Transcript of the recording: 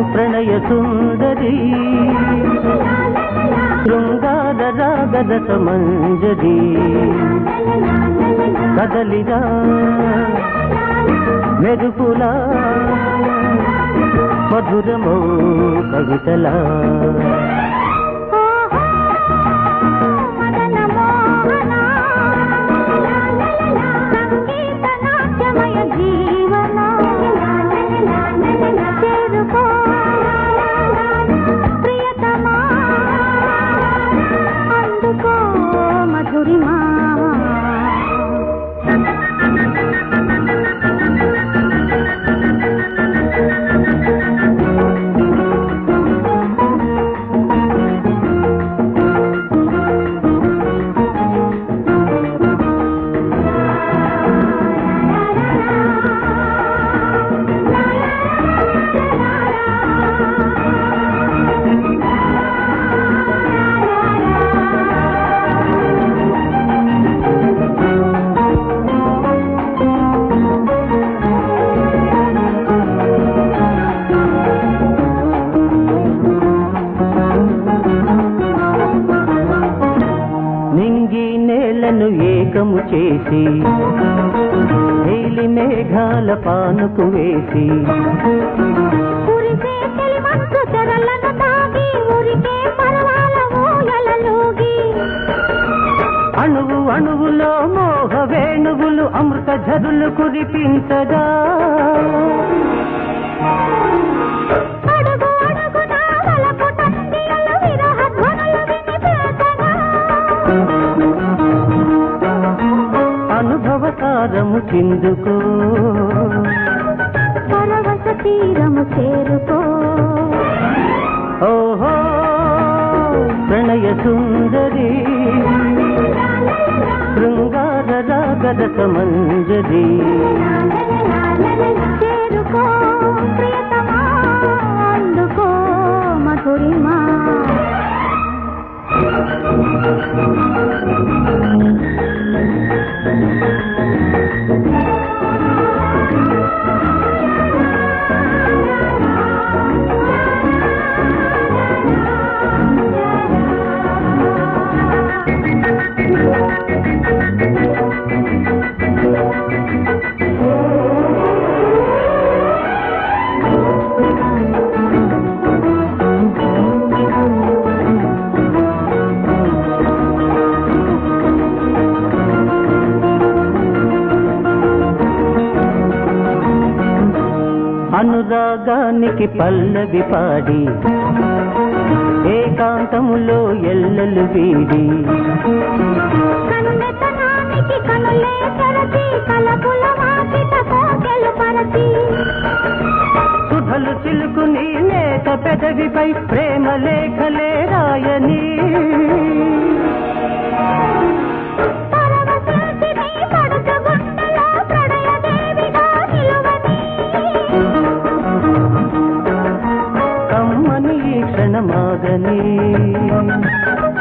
ప్రణయ సుందరి శృంగార రాగరస మంజరి కదలిరా మెరుపులా మధురమో కవితలా ఏకము చేసి నీలి మేఘాల పానుకు వేసి అణువు అణువులో మోహ వేణువులు అమృత ఝరులు కురిపించగా అనుభవసారము చిందుకో పరవశ తీరము చేరుకో ఓహో ప్రణయ సుందరి శృంగార రాగరస మంజరి చేరుకో ప్రియతమా అందుకో మధురిమా అనురాగానికి పల్లవి పాడి ఏకాంతములో ఎల్లలు వీడి సుధలు చిలుకుని లేత పెదవిపై ప్రేమ లేఖలే రాయని క్షణమాగని